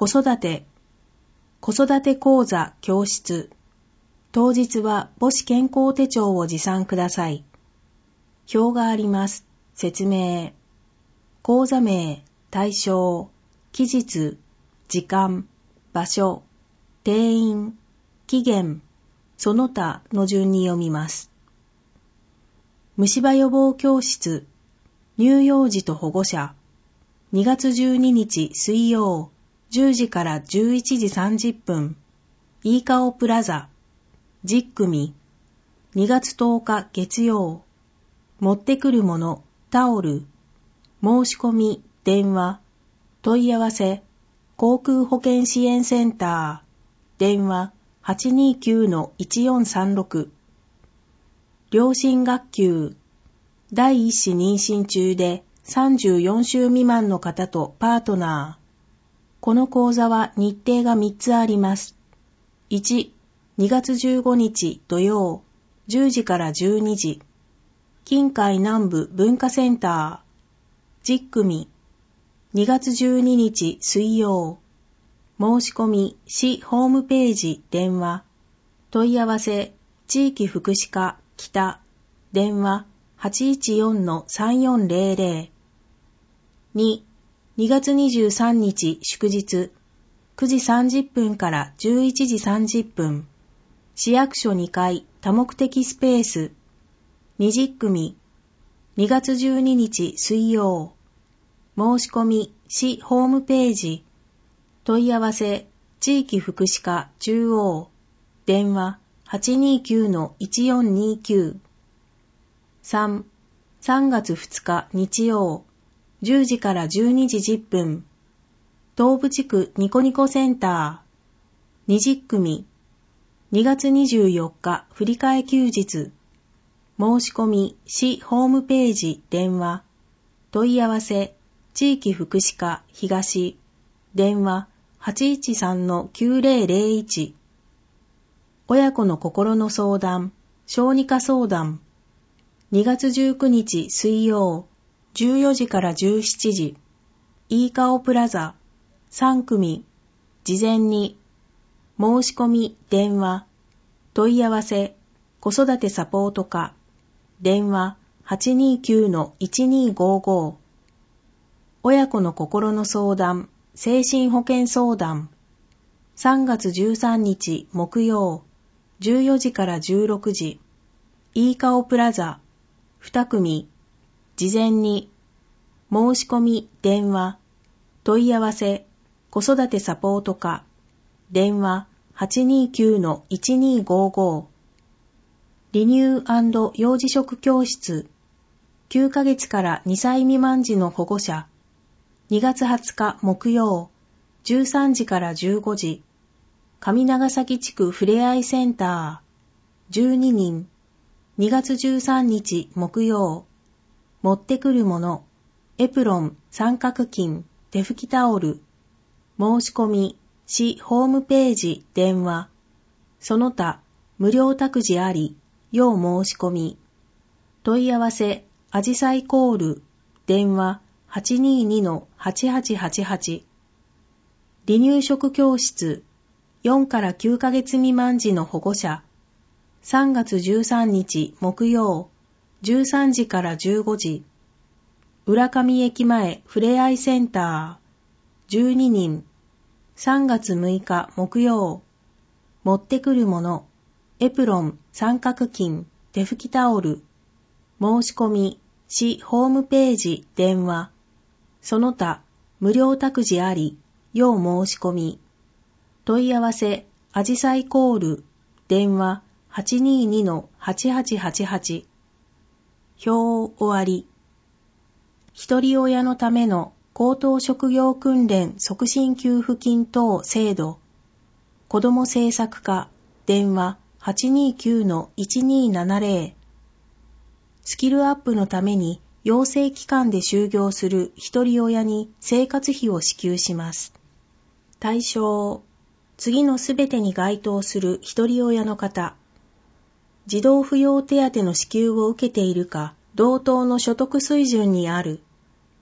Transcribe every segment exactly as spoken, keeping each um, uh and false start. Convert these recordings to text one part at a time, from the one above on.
子育て、子育て講座教室。当日は母子健康手帳を持参ください。表があります。説明。講座名、対象、期日、時間、場所、定員、期限、その他の順に読みます。虫歯予防教室、乳幼児と保護者。にがつじゅうににち水曜、じゅうじからじゅういちじさんじゅっぷん、いいかおプラザ。じゅっくみ。にがつとおか月曜。持ってくるもの、タオル。申し込み、電話。問い合わせ、航空保険支援センター。電話 はちにきゅうのいちよんさんろく。両親学級。第一子妊娠中でさんじゅうよんしゅう未満の方とパートナー。この講座は日程がみっつあります。いち、にがつじゅうごにち土曜、じゅうじからじゅうにじ。近海南部文化センター。じゅっくみ。にがつじゅうににち水曜。申し込み、市ホームページ、電話。問い合わせ、地域福祉課、北。電話、はちいちよんのさんよんぜろぜろ。に、にがつにじゅうさんにち祝日。くじさんじゅっぷんからじゅういちじさんじゅっぷん。市役所にかい多目的スペース。にじゅっくみ。にがつじゅうににち水曜。申し込み、市ホームページ。問い合わせ、地域福祉課中央。電話 はちにきゅうのいちよんにきゅう。さん、さんがつふつか日曜。じゅうじからじゅうにじじゅっぷん。東部地区ニコニコセンター。にじゅっくみ。にがつにじゅうよっか振り替え休日。申し込み、市ホームページ、電話。問い合わせ、地域福祉課東。電話 はちいちさんのきゅうぜろぜろいち。親子の心の相談、小児科相談。にがつじゅうくにち水曜、じゅうよじからじゅうしちじ。いいかおプラザ。さんくみ。事前に。申し込み、電話。問い合わせ、子育てサポート課。電話 はちにきゅうのいちにごご。親子の心の相談、精神保健相談。さんがつじゅうさんにち木曜、じゅうよじからじゅうろくじ。いいかおプラザ。にくみ。事前に。申し込み、電話。問い合わせ、子育てサポート課。電話 はちにきゅうのいちにごご。離乳&幼児食教室。きゅうかげつからにさい未満児の保護者。にがつはつか木曜、じゅうさんじからじゅうごじ。上長崎地区ふれあいセンター。じゅうににん。にがつじゅうさんにち木曜。持ってくるもの。エプロン、三角巾、手拭きタオル。申し込み、市ホームページ、電話。その他、無料託児あり、要申し込み。問い合わせ、あじさいコール、電話 はちににのはちはちはちはち。離乳食教室、よんからきゅうかげつ未満児の保護者。さんがつじゅうさんにち木曜、じゅうさんじからじゅうごじ。浦上駅前ふれあいセンター。じゅうににん。さんがつむいか木曜。持ってくるもの。エプロン、三角巾、手拭きタオル。申し込み、市ホームページ、電話。その他、無料託児あり、要申し込み。問い合わせ、あじさいコール、電話 はちににのはちはちはちはち。表終わり。一人親のための高等職業訓練促進給付金等制度。子ども政策課、電話 はちにきゅうのいちにななぜろ。スキルアップのために養成機関で就業する一人親に生活費を支給します。対象、次のすべてに該当する一人親の方。児童扶養手当の支給を受けているか、同等の所得水準にある。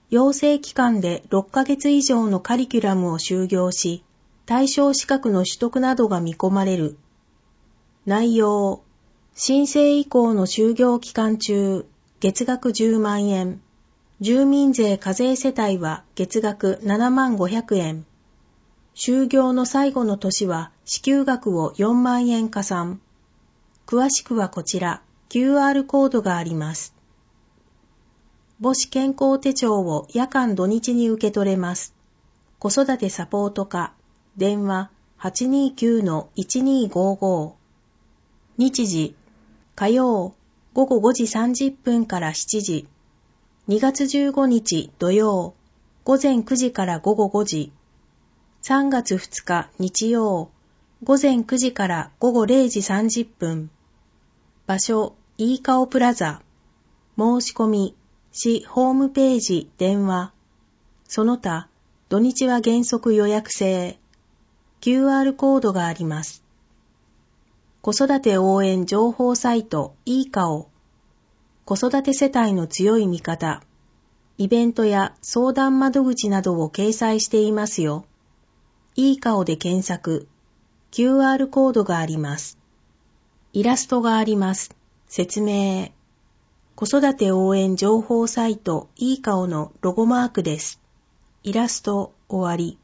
養成期間でろっかげつ以上のカリキュラムを修行し、対象資格の取得などが見込まれる。内容、申請以降の就業期間中、月額じゅうまんえん。住民税課税世帯は月額ななまんごひゃくえん。就業の最後の年は支給額をよんまんえん加算。詳しくはこちら、キューアール コードがあります。母子健康手帳を夜間土日に受け取れます。子育てサポート課、電話 はちにーきゅうのいちにーごーごー。日時、火曜、ごごごじさんじゅっぷんからしちじ。にがつじゅうごにち土曜、ごぜんくじからごごごじ。さんがつふつか日曜、ごぜんくじからごごれいじさんじゅっぷん。場所、いいかおプラザ。申し込み、市ホームページ電話。その他、土日は原則予約制。キューアール コードがあります。子育て応援情報サイトいいかお。子育て世帯の強い味方。イベントや相談窓口などを掲載していますよ。いいかおで検索。キューアール コードがあります。イラストがあります。説明。子育て応援情報サイトいいかおのロゴマークです。イラスト終わり。